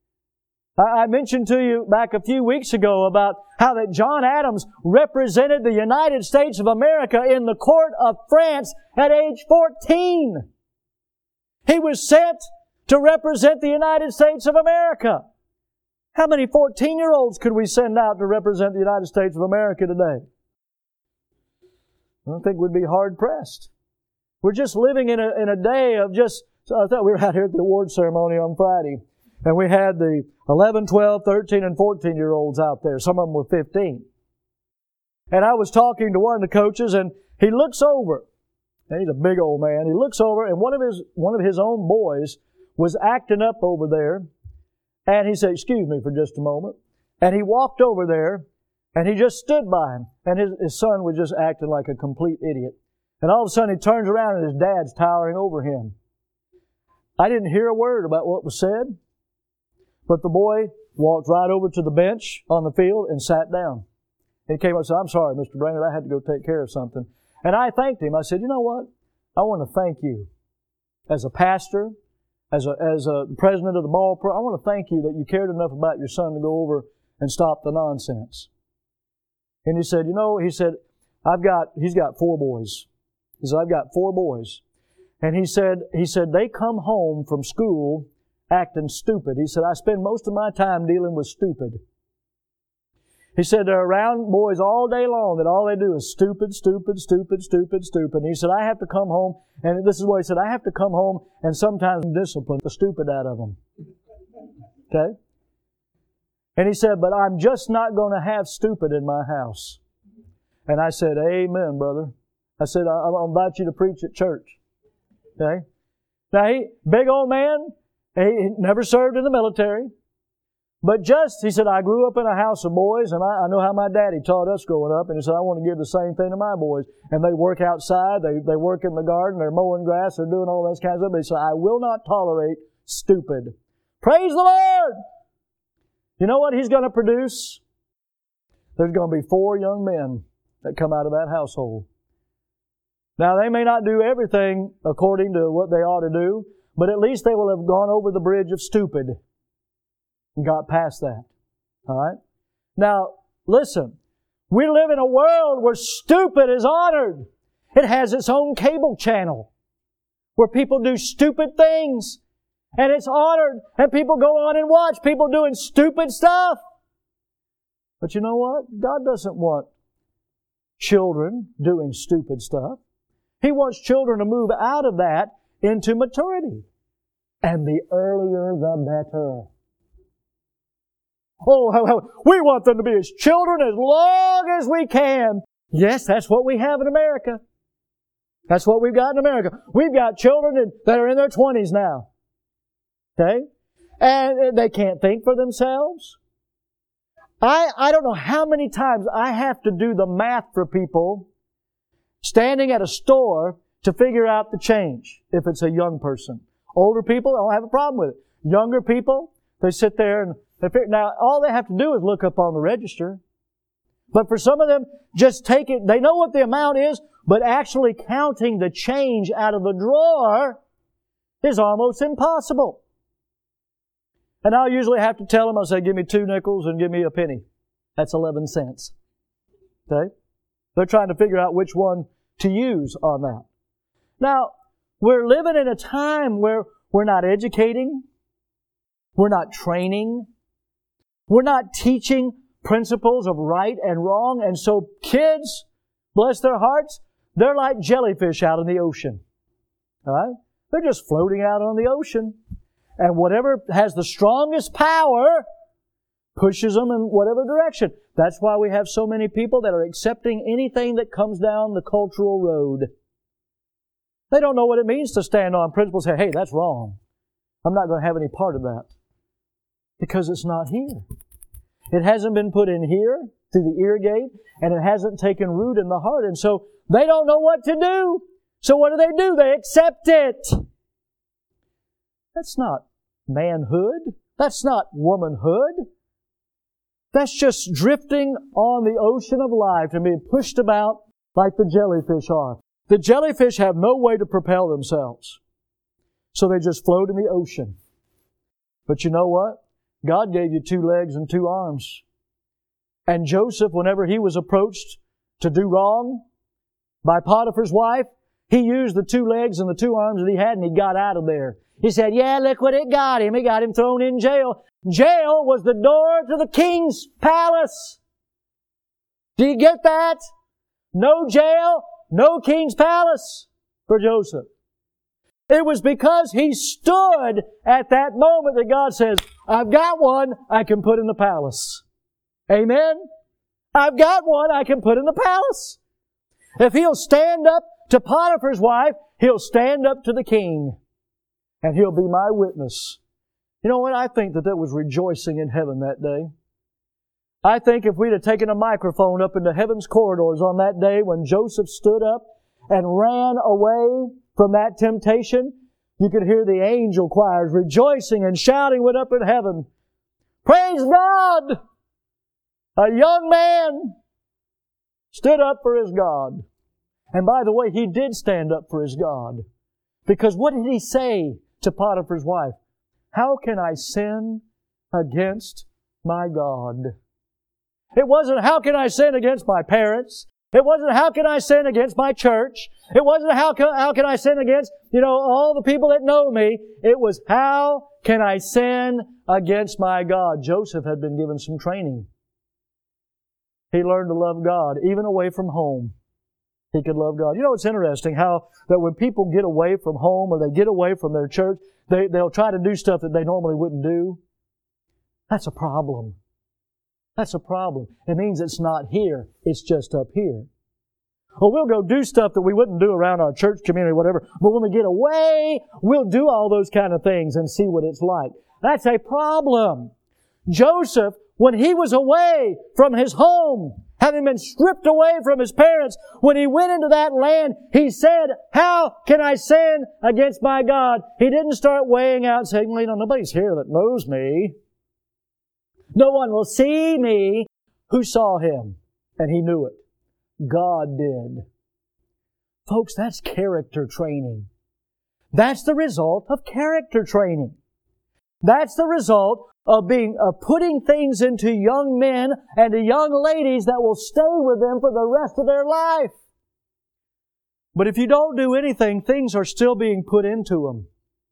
I mentioned to you back a few weeks ago about how that John Adams represented the United States of America in the court of France at age 14. He was sent to represent the United States of America. How many 14-year-olds could we send out to represent the United States of America today? I think we'd be hard-pressed. We're just living in a day of just... So I thought we were out here at the award ceremony on Friday, and we had the 11, 12, 13, and 14-year-olds out there. Some of them were 15. And I was talking to one of the coaches, and he looks over. And he's a big old man. He looks over, and one of his own boys was acting up over there. And he said, excuse me for just a moment. And he walked over there, and he just stood by him. And his son was just acting like a complete idiot. And all of a sudden, he turns around, and his dad's towering over him. I didn't hear a word about what was said, but the boy walked right over to the bench on the field and sat down. And he came up and said, I'm sorry, Mr. Brainerd, I had to go take care of something. And I thanked him. I said, you know what? I want to thank you as a pastor, as a president of the ball pro. I want to thank you that you cared enough about your son to go over and stop the nonsense. And he said, he's got 4 boys. He said, I've got 4 boys. And he said, they come home from school acting stupid. He said, I spend most of my time dealing with stupid. He said, they're around boys all day long that all they do is stupid, stupid, stupid, stupid, stupid. And he said, I have to come home, and this is what he said, I have to come home and sometimes discipline the stupid out of them. Okay? And he said, but I'm just not going to have stupid in my house. And I said, amen, brother. I said, I'll invite you to preach at church. Okay? Now, big old man, he never served in the military. But he said, I grew up in a house of boys, and I know how my daddy taught us growing up, and he said, I want to give the same thing to my boys. And they work outside, they work in the garden, they're mowing grass, they're doing all this kind of stuff. But he said, I will not tolerate stupid. Praise the Lord! You know what He's going to produce? There's going to be 4 young men that come out of that household. Now, they may not do everything according to what they ought to do, but at least they will have gone over the bridge of stupid and got past that. All right? Now, listen. We live in a world where stupid is honored. It has its own cable channel where people do stupid things. And it's honored. And people go on and watch people doing stupid stuff. But you know what? God doesn't want children doing stupid stuff. He wants children to move out of that into maturity. And the earlier the better. Oh, we want them to be as children as long as we can. Yes, that's what we have in America. That's what we've got in America. We've got children that are in their 20s now. Okay? And they can't think for themselves. I don't know how many times I have to do the math for people standing at a store to figure out the change if it's a young person. Older people, I don't have a problem with it. Younger people, they sit there and now, all they have to do is look up on the register. But for some of them, just take it. They know what the amount is, but actually counting the change out of the drawer is almost impossible. And I'll usually have to tell them, I'll say, give me 2 nickels and give me a penny. That's 11 cents. Okay? They're trying to figure out which one to use on that. Now, we're living in a time where we're not educating. We're not training. We're not teaching principles of right and wrong. And so kids, bless their hearts, they're like jellyfish out in the ocean. All right? They're just floating out on the ocean. And whatever has the strongest power pushes them in whatever direction. That's why we have so many people that are accepting anything that comes down the cultural road. They don't know what it means to stand on principles and say, hey, that's wrong. I'm not going to have any part of that. Because it's not here. It hasn't been put in here through the ear gate, and it hasn't taken root in the heart. And so they don't know what to do. So what do? They accept it. That's not manhood. That's not womanhood. That's just drifting on the ocean of life and being pushed about like the jellyfish are. The jellyfish have no way to propel themselves. So they just float in the ocean. But you know what? God gave you 2 legs and 2 arms. And Joseph, whenever he was approached to do wrong by Potiphar's wife, he used the 2 legs and the 2 arms that he had and he got out of there. He said, yeah, look what it got him. It got him thrown in jail. Jail was the door to the king's palace. Do you get that? No jail, no king's palace for Joseph. It was because he stood at that moment that God says, I've got one I can put in the palace. Amen? I've got one I can put in the palace. If he'll stand up to Potiphar's wife, he'll stand up to the king. And he'll be my witness. You know what? I think that was rejoicing in heaven that day. I think if we'd have taken a microphone up into heaven's corridors on that day when Joseph stood up and ran away from that temptation, you could hear the angel choirs rejoicing and shouting went up in heaven. Praise God! A young man stood up for his God. And by the way, he did stand up for his God. Because what did he say to Potiphar's wife? How can I sin against my God? It wasn't, how can I sin against my parents? It wasn't, how can I sin against my church? It wasn't, how can I sin against, all the people that know me? It was, how can I sin against my God? Joseph had been given some training. He learned to love God, even away from home. He could love God. You know, it's interesting how that when people get away from home or they get away from their church, they'll try to do stuff that they normally wouldn't do. That's a problem. That's a problem. It means it's not here. It's just up here. Well, we'll go do stuff that we wouldn't do around our church community or whatever, but when we get away, we'll do all those kind of things and see what it's like. That's a problem. Joseph, when he was away from his home, having been stripped away from his parents, when he went into that land, he said, how can I sin against my God? He didn't start weighing out saying, well, nobody's here that knows me. No one will see me. Who saw him? And he knew it. God did. Folks, that's character training. That's the result of character training. That's the result of putting things into young men and to young ladies that will stay with them for the rest of their life. But if you don't do anything, things are still being put into them.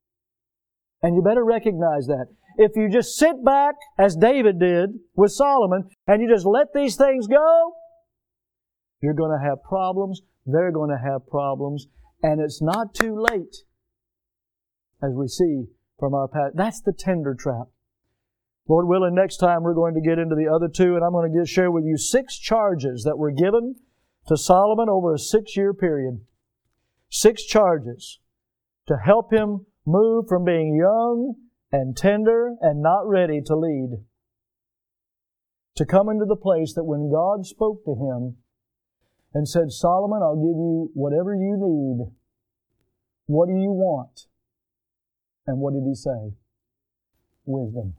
And you better recognize that. If you just sit back, as David did with Solomon, and you just let these things go, you're going to have problems. They're going to have problems. And it's not too late, as we see from our past. That's the tender trap. Lord willing, next time we're going to get into the other two, and I'm going to share with you 6 charges that were given to Solomon over a 6-year period. 6 charges to help him move from being young and tender and not ready to lead, to come into the place that when God spoke to him and said, Solomon, I'll give you whatever you need. What do you want? And what did he say? Wisdom.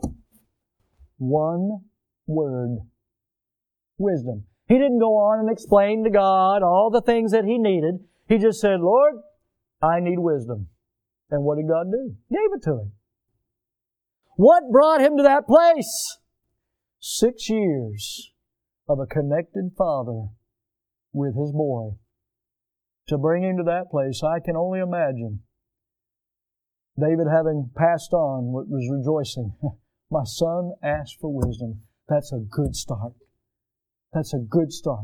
One word. Wisdom. He didn't go on and explain to God all the things that he needed. He just said, Lord, I need wisdom. And what did God do? Gave it to him. What brought him to that place? 6 years of a connected father with his boy. To bring him to that place, I can only imagine David, having passed on, was rejoicing. My son asked for wisdom. That's a good start. That's a good start.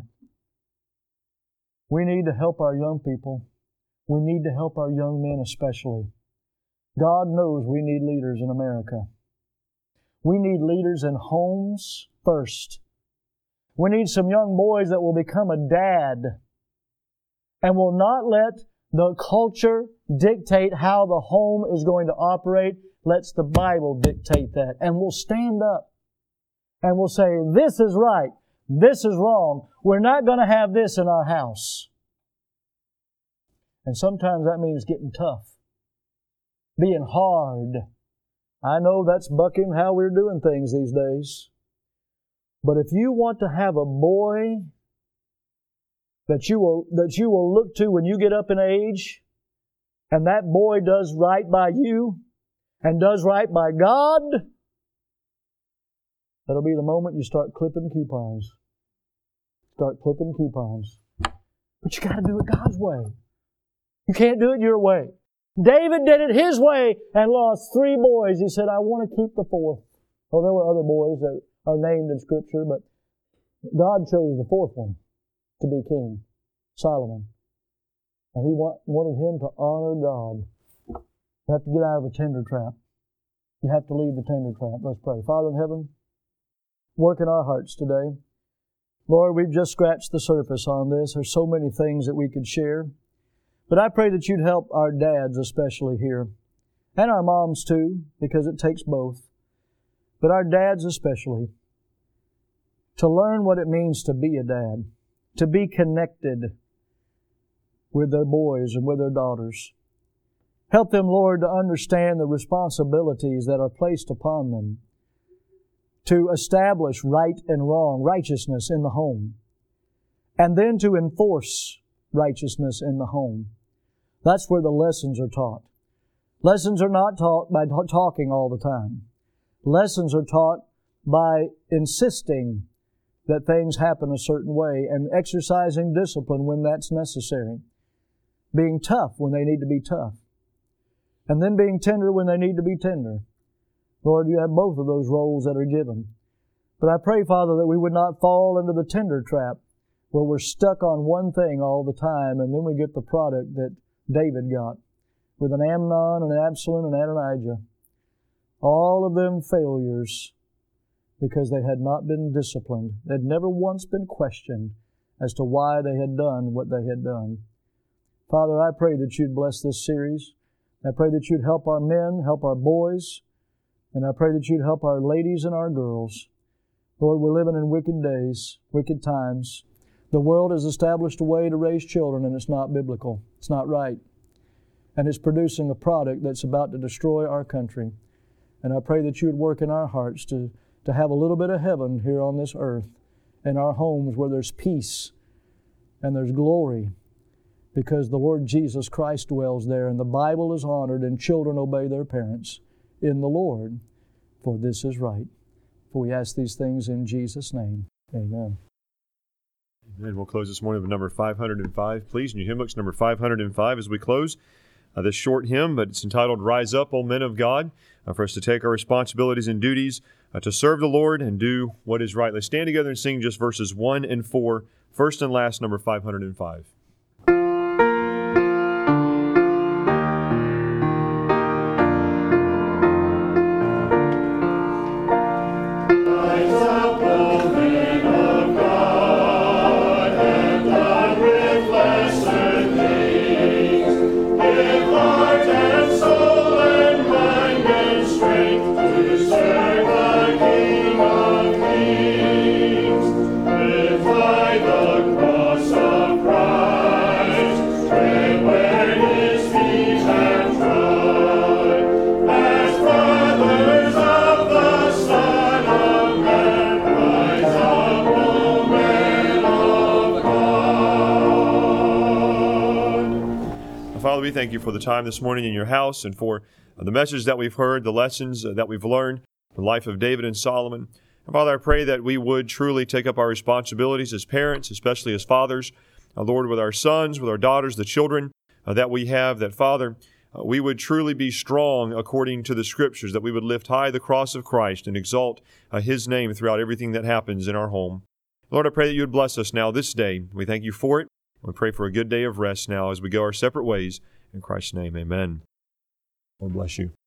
We need to help our young people. We need to help our young men especially. God knows we need leaders in America. We need leaders in homes first. We need some young boys that will become a dad and will not let the culture dictate how the home is going to operate. Let's the Bible dictate that. And we'll stand up and we'll say, this is right, this is wrong. We're not going to have this in our house. And sometimes that means getting tough, being hard. I know that's bucking how we're doing things these days. But if you want to have a boy that you will look to when you get up in age, and that boy does right by you and does right by God, that'll be the moment you start clipping coupons. Start clipping coupons. But you got to do it God's way. You can't do it your way. David did it his way and lost 3 boys. He said, I want to keep the 4th. Well, there were other boys that are named in Scripture, but God chose the 4th one to be king, Solomon. And he wanted him to honor God. You have to get out of the tender trap. You have to leave the tender trap. Let's pray. Father in heaven, work in our hearts today. Lord, we've just scratched the surface on this. There's so many things that we could share. But I pray that you'd help our dads especially here, and our moms too, because it takes both. But our dads especially, to learn what it means to be a dad, to be connected with their boys and with their daughters. Help them, Lord, to understand the responsibilities that are placed upon them, to establish right and wrong, righteousness in the home, and then to enforce righteousness in the home. That's where the lessons are taught. Lessons are not taught by talking all the time. Lessons are taught by insisting that things happen a certain way and exercising discipline when that's necessary. Being tough when they need to be tough. And then being tender when they need to be tender. Lord, you have both of those roles that are given. But I pray, Father, that we would not fall into the tender trap where we're stuck on one thing all the time, and then we get the product that David got with an Amnon, an Absalom, and Adonijah. All of them failures because they had not been disciplined. They'd never once been questioned as to why they had done what they had done. Father, I pray that you'd bless this series. I pray that you'd help our men, help our boys, and I pray that you'd help our ladies and our girls. Lord, we're living in wicked days, wicked times. The world has established a way to raise children, and it's not biblical. It's not right. And it's producing a product that's about to destroy our country. And I pray that you would work in our hearts to have a little bit of heaven here on this earth, in our homes where there's peace and there's glory, because the Lord Jesus Christ dwells there, and the Bible is honored, and children obey their parents in the Lord, for this is right. For we ask these things in Jesus' name. Amen. Amen. We'll close this morning with number 505, please. In your hymn books, number 505 as we close this short hymn, but it's entitled, Rise Up, O Men of God, for us to take our responsibilities and duties to serve the Lord and do what is right. Let's stand together and sing just verses 1 and 4, first and last, number 505. Father, we thank you for the time this morning in your house and for the message that we've heard, the lessons that we've learned, the life of David and Solomon. And Father, I pray that we would truly take up our responsibilities as parents, especially as fathers, Lord, with our sons, with our daughters, the children that we have, that, Father, we would truly be strong according to the Scriptures, that we would lift high the cross of Christ and exalt His name throughout everything that happens in our home. Lord, I pray that you would bless us now this day. We thank you for it. We pray for a good day of rest now as we go our separate ways. In Christ's name, amen. Lord bless you.